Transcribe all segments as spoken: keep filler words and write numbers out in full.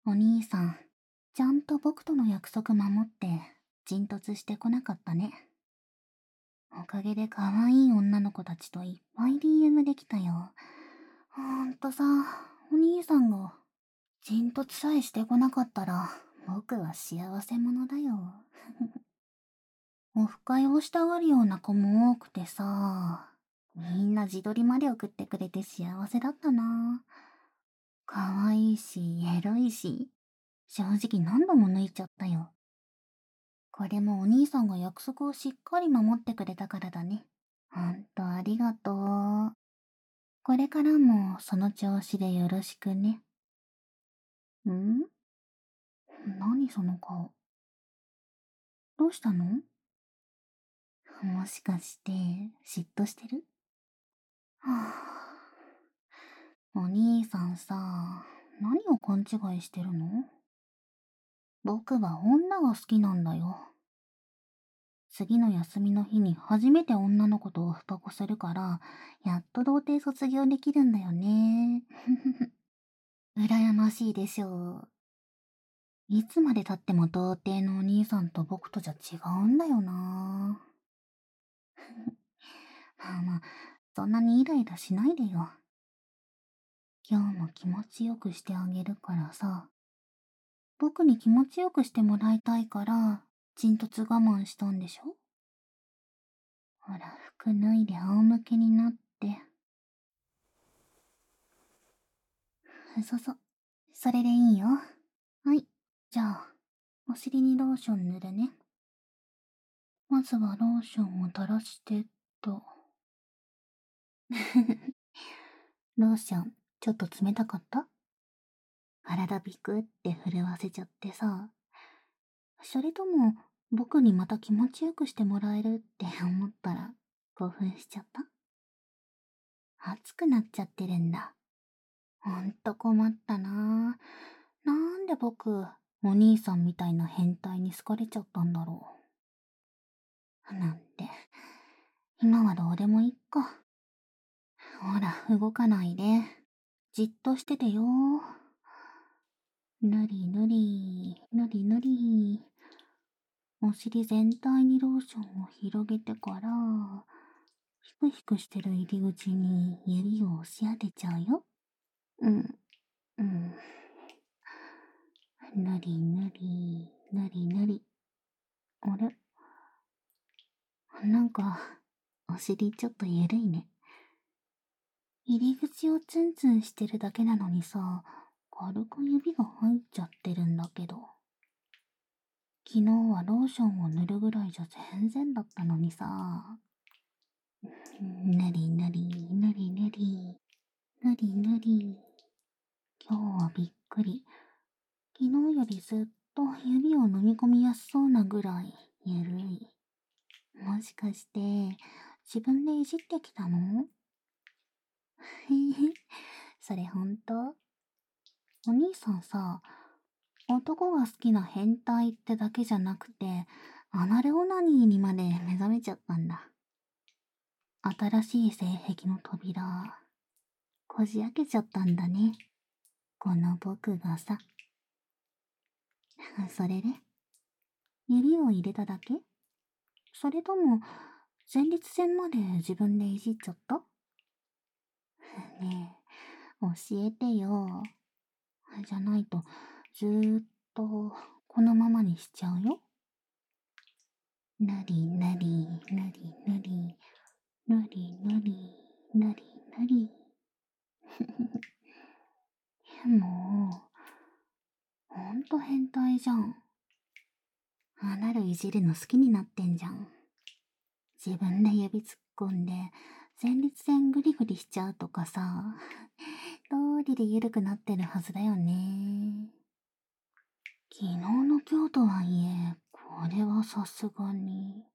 お兄さん、ちゃんと僕との約束守って陣突してこなかったね。おかげで可愛い女の子たちといっぱい ディーエム できたよ。ほんとさ、お兄さんが陣突さえしてこなかったら僕は幸せ者だよ。オフ会をしたがるような子も多くてさ、みんな自撮りまで送ってくれて幸せだったな。可愛いし、エロいし、正直何度も抜いちゃったよ。これもお兄さんが約束をしっかり守ってくれたからだね。ほんとありがとう。これからもその調子でよろしくね。ん？何その顔。どうしたの？もしかして嫉妬してる？はぁ。お兄さんさ、何を勘違いしてるの？僕は女が好きなんだよ。次の休みの日に初めて女の子とオフパコするから、やっと童貞卒業できるんだよね。羨ましいでしょう。いつまで経っても童貞のお兄さんと僕とじゃ違うんだよな。まあまあ、そんなにイライラしないでよ。今日も気持ちよくしてあげるからさ。僕に気持ちよくしてもらいたいから、陣突我慢したんでしょ？ほら、服脱いで仰向けになって。そそ、それでいいよ。はい、じゃあ、お尻にローション塗るね。まずはローションを垂らしてっと。ローション、ちょっと冷たかった？体ビクって震わせちゃってさ。それとも、僕にまた気持ちよくしてもらえるって思ったら、興奮しちゃった？熱くなっちゃってるんだ。ほんと困ったなぁ。なんで僕、お兄さんみたいな変態に好かれちゃったんだろう。なんて、今はどうでもいいか。ほら、動かないで。じっとしててよ。ぬりぬり、ぬりぬり。お尻全体にローションを広げてから、ヒクヒクしてる入り口に指を押し当てちゃうよ。うん、うん。ぬりぬり、ぬりぬり。あれ？なんか、お尻ちょっとゆるいね。入り口をツンツンしてるだけなのにさ、軽く指が入っちゃってるんだけど。昨日はローションを塗るぐらいじゃ全然だったのにさ。ぬりぬり、ぬりぬり、ぬりぬり。今日はびっくり。昨日よりずっと指を飲み込みやすそうなぐらいゆるい。もしかして、自分でいじってきたの？へへ、それほんと？お兄さんさ、男が好きな変態ってだけじゃなくて、アナルオナニーにまで目覚めちゃったんだ。新しい性癖の扉、こじ開けちゃったんだね。この僕がさ。それで、指を入れただけ？それとも、前立腺まで自分でいじっちゃった？ねえ、教えてよ。じゃないと、ずーっと、このままにしちゃうよ。ぬりぬり、ぬりぬり、ぬりぬり、ぬりぬり。もう、ほんと変態じゃん。あなるいじるの好きになってんじゃん。自分で指突っ込んで、前立腺グリグリしちゃうとかさ、通りで緩くなってるはずだよね。昨日の今日とはいえ、これはさすがに。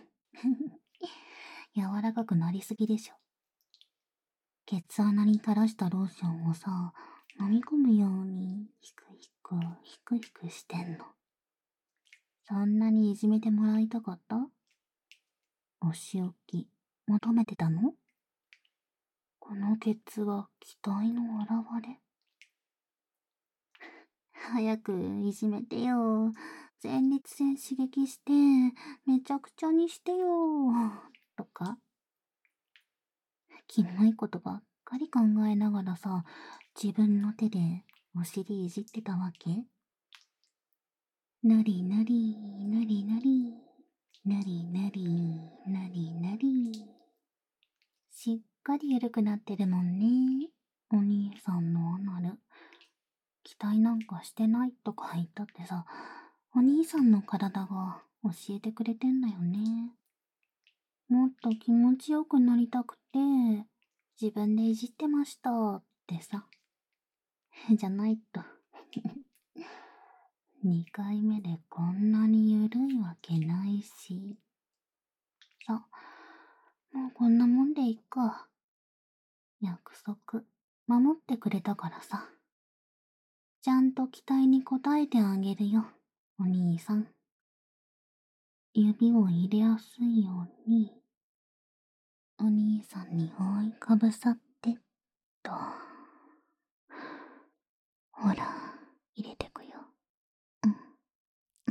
柔らかくなりすぎでしょ。ケツ穴に垂らしたローションをさ、飲み込むように、ひくひく、ひくひくしてんの。そんなにいじめてもらいたかった？お仕置き、求めてたの？このケツは期待の表れ？ 早くいじめてよ。前立腺刺激して、めちゃくちゃにしてよ。とか、キモいことばっかり考えながらさ、自分の手でお尻いじってたわけ。ぬりぬり、ぬりぬり、ぬりぬり、ぬりぬり。しっかり緩くなってるもんね。お兄さんのアナル。期待なんかしてないとか言ったってさ、お兄さんの体が教えてくれてんだよね。もっと気持ちよくなりたくて、自分でいじってましたってさ。じゃないと。にかいめでこんなにゆるいわけないし。さ、もうこんなもんでいっか。約束、守ってくれたからさ。ちゃんと期待に応えてあげるよ、お兄さん。指を入れやすいように、お兄さんに覆いかぶさってと。ほら、入れてくよ。うん、うん。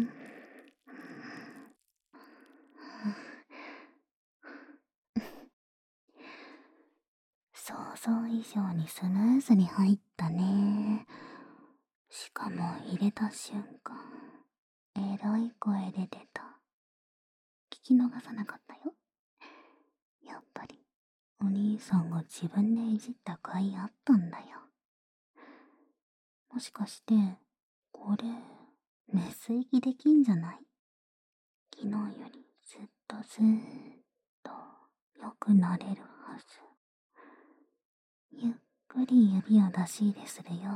想像以上にスムーズに入ったね。しかも入れた瞬間、エロい声で出た。聞き逃さなかったよ。やっぱり、お兄さんが自分でいじった甲斐あったんだよ。もしかして、これ、メス息できんじゃない？昨日よりずっとずーっと良くなれるはず。ゆっくり指を出し入れするよ。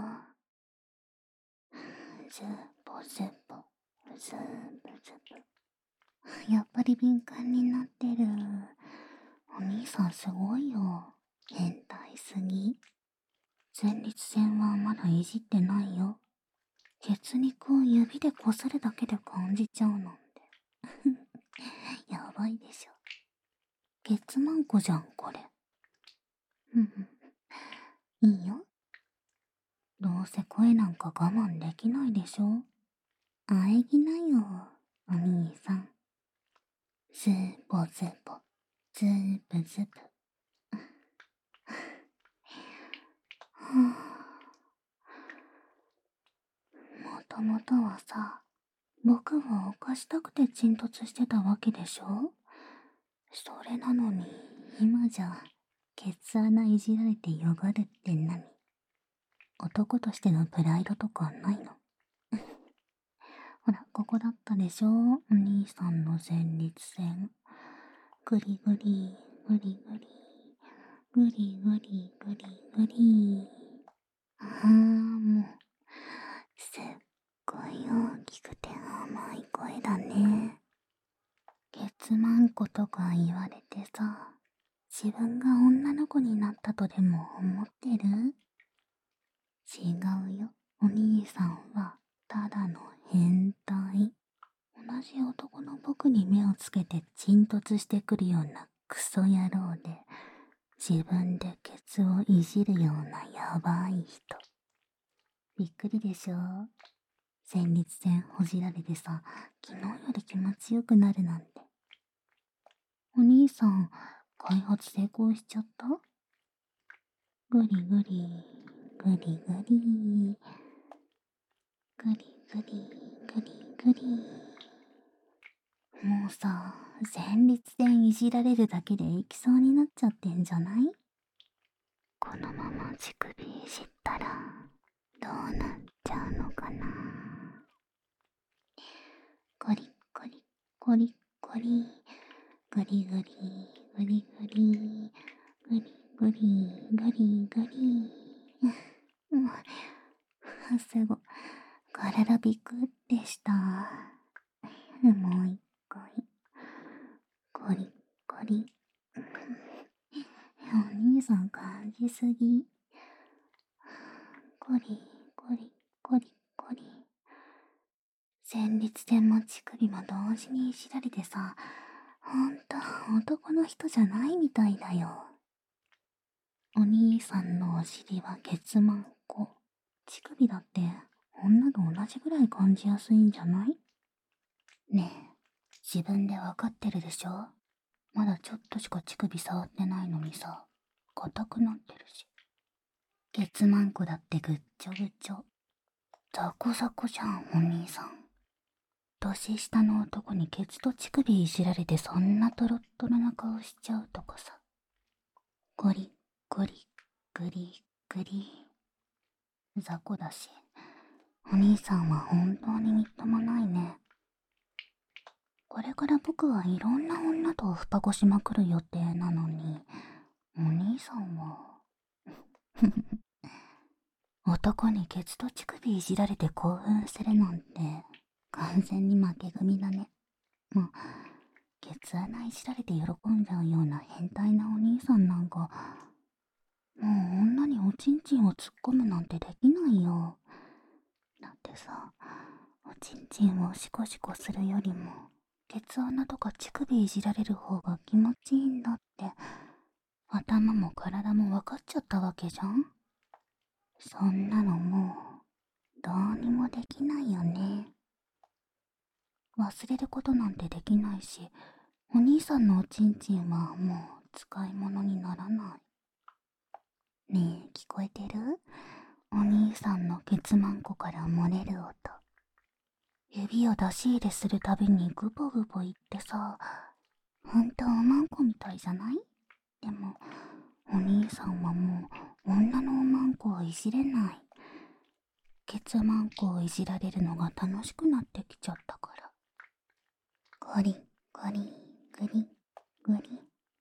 ズボズボ、ズブズブ。やっぱり敏感になってる。お兄さんすごいよ。変態すぎ。前立腺はまだいじってないよ。血肉を指でこするだけで感じちゃうなんて。やばいでしょ。月マンコじゃん、これ。うんうん。いいよ。どうせ声なんか我慢できないでしょ。喘ぎなよ、お兄さん。ズボズボ、ズブズブ。はぁ。もともとはさ、僕を犯したくて沈突してたわけでしょ。それなのに、今じゃ、ケツ穴いじられてよがるって何？男としてのプライドとかないの？ほら、ここだったでしょ、お兄さんの前立腺。ぐりぐり、ぐりぐり、ぐりぐりぐりぐり。ああ、もう、すっごい大きくて甘い声だね。月マンコとか言われてさ、自分が女の子になったとでも思ってる？違うよ。お兄さんは、ただの変態。同じ男の僕に目をつけて沈突してくるようなクソ野郎で、自分でケツをいじるようなやばい人。びっくりでしょ？前立腺ほじられてさ、昨日より気持ちよくなるなんて。お兄さん、開発成功しちゃった？ぐりぐり、ぐりぐり、ぐりぐり、ぐりぐり。もうさ、前立腺いじられるだけでいきそうになっちゃってんじゃない？このまま乳首いじったら、どうなっちゃうのかな。ゴリゴリ、ゴリゴリ、ぐりぐり、ぐりぐり、ぐりぐり、ぐりぐり。うん、すごい。体ビクってした。もう一回。ゴリゴリ。お兄さん感じすぎ。ゴリゴリゴリゴリ。前立腺も乳首も同時にいじられてさ、ほんと男の人じゃないみたいだよ。お兄さんのお尻はケツマンコ。乳首だって女と同じぐらい感じやすいんじゃない？ねえ、自分でわかってるでしょ？まだちょっとしか乳首触ってないのにさ、硬くなってるし。ケツマンコだってぐっちょぐちょ。ザコザコじゃん、お兄さん。年下の男にケツと乳首いじられてそんなトロットロな顔しちゃうとかさ。ゴリゴリグリグリ。雑魚だし、お兄さんは本当にみっともないね。これから僕はいろんな女とふぱこしまくる予定なのに、お兄さんは男にケツと乳首いじられて興奮するなんて完全に負け組だね。もうケツ穴いじられて喜んじゃうような変態なお兄さんなんか、もう女におちんちんを突っ込むなんてできないよ。だってさ、おちんちんをシコシコするよりもケツ穴とか乳首いじられる方が気持ちいいんだって頭も体も分かっちゃったわけじゃん。そんなのもうどうにもできないよね。忘れることなんてできないし、お兄さんのおちんちんはもう使い物にならない。ねえ、聞こえてる？お兄さんのケツマンコから漏れる音。指を出し入れするたびにグボグボ言ってさ、ほんとおまんこみたいじゃない？でも、お兄さんはもう女のおまんこをいじれない。ケツマンコをいじられるのが楽しくなってきちゃったから。ゴリゴリグリグリ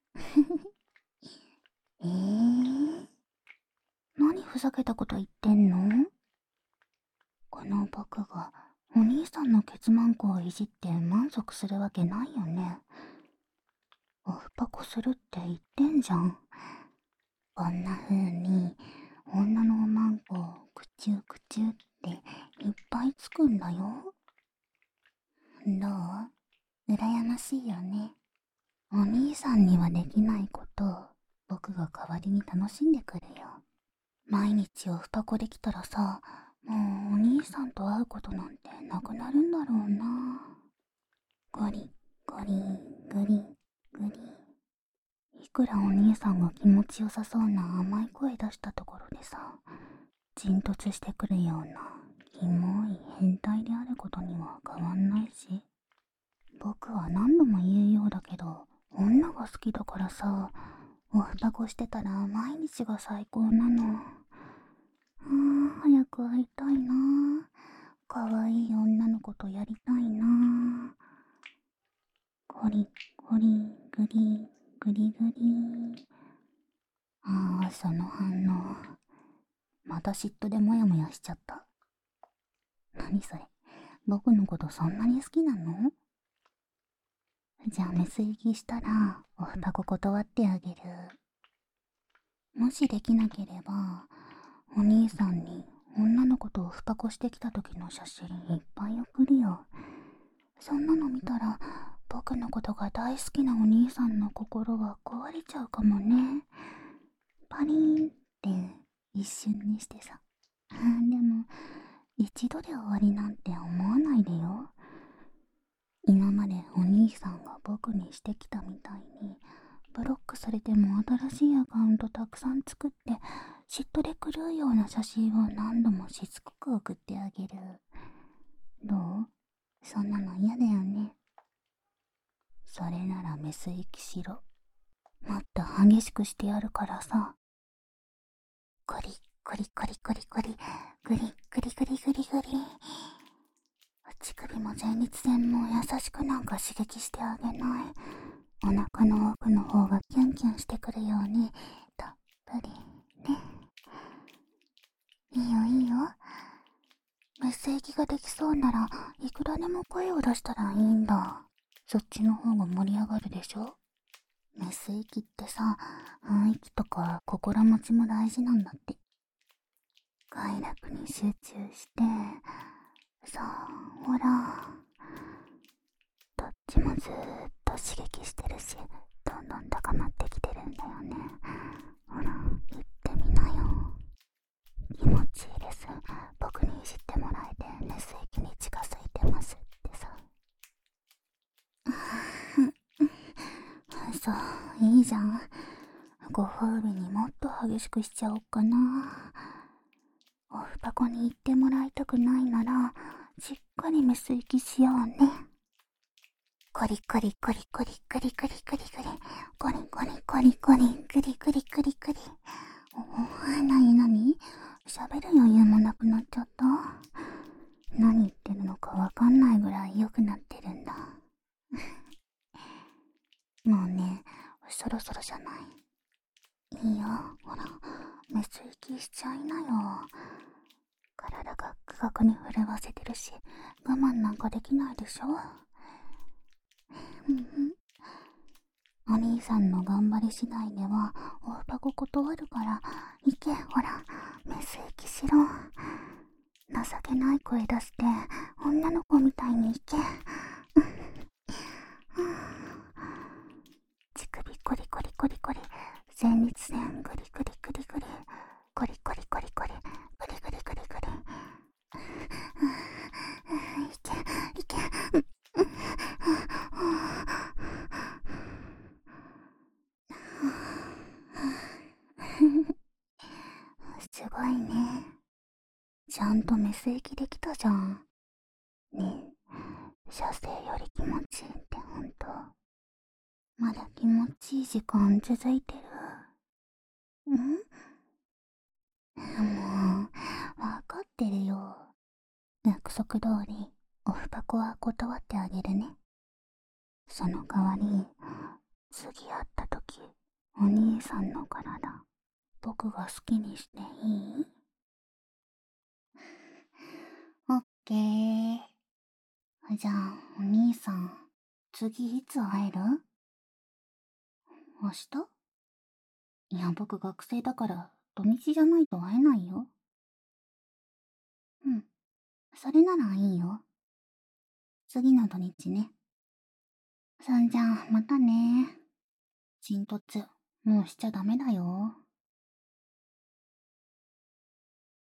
えー、何ふざけたこと言ってんの？この僕がお兄さんのケツマンコをいじって満足するわけないよね。おふぱこするって言ってんじゃん。こんな風に女のおまんこをくちゅうくちゅうっていっぱいつくんだよ。どう？羨ましいよね。お兄さんにはできないことを僕が代わりに楽しんでくるよ。毎日おふぱこできたらさ、もうお兄さんと会うことなんてなくなるんだろうな。ゴリゴリグリグリ。いくらお兄さんが気持ちよさそうな甘い声出したところでさ、沈突してくるようなキモい変態であることには変わんないし、僕は何度も言うようだけど女が好きだからさ、おふたこしてたら毎日が最高なの。あー、早く会いたいな。かわいい女の子とやりたいな。ゴリゴリグリグリグリ。ああ、その反応。また嫉妬でモヤモヤしちゃった。何それ、僕のことそんなに好きなの？じゃあメス行きしたらおふたこ断ってあげる。もしできなければお兄さんに女の子とおふぱこしてきた時の写真いっぱい送るよ。そんなの見たら僕のことが大好きなお兄さんの心が壊れちゃうかもね。パリーンって一瞬にしてさ。でも一度で終わりなんて思わないでよ。今までお兄さんが僕にしてきたみたいに、ブロックされても新しいアカウントたくさん作って嫉妬で狂うような写真を何度もしつこく送ってあげる。どう？そんなの嫌だよね。それならメス行きしろ。もっと激しくしてやるからさ。ゴリゴリゴリゴリゴリグリグリグリグリグリ。乳首も前立腺も優しくなんか刺激してあげない。お腹の奥の方がキュンキュンしてくるようにたっぷりね。いいよいいよ。メス液ができそうならいくらでも声を出したらいいんだ。そっちの方が盛り上がるでしょ。メス液ってさ、雰囲気とか心持ちも大事なんだって。快楽に集中して、さあほら、どっちもずーっと刺激してるし、どんどん高まってきてるんだよね。ほら、言ってみなよ。気持ちいいです。僕にいじってもらえてね。 いいじゃん。ご褒美にもっと激しくしちゃおっかな。おふ箱に行ってもらいたくないなら、しっかりメス行きしようね。コリコリコリコリコリコリコリコリコリコリコリコリコリコリコリコリ。お、なになに？喋る余裕もなくなっちゃった？何言ってるのかわかんないぐらい良くなってるんだ。もうね、そろそろじゃない？いいよ、ほら、メス息しちゃいなよ。体がクガクに震わせてるし、我慢なんかできないでしょ。うんうん。お兄さんの頑張り次第では、おふ箱断るから、行け、ほら、メス息しろ。情けない声出して、女の子みたいに行け。乳首コリコリコリコリ、前立腺グリグリグリグリ、コリコリコリコリ、グリグリグリグリ。いけ、いけ。すごいね。ちゃんとメス息できたじゃん。ねえ、射精より気持ちいいってほんと？まだ気持ちいい時間続いてる？ん？もう、わかってるよ。約束通り、おふ箱は断ってあげるね。その代わり、次会った時、お兄さんの体、僕が好きにしていい？オッケー。じゃあ、お兄さん、次いつ会える？明日？いや、僕学生だから、土日じゃないと会えないよ。うん。それならいいよ。次の土日ね。そんじゃあ、またね。沈突、もうしちゃダメだよ。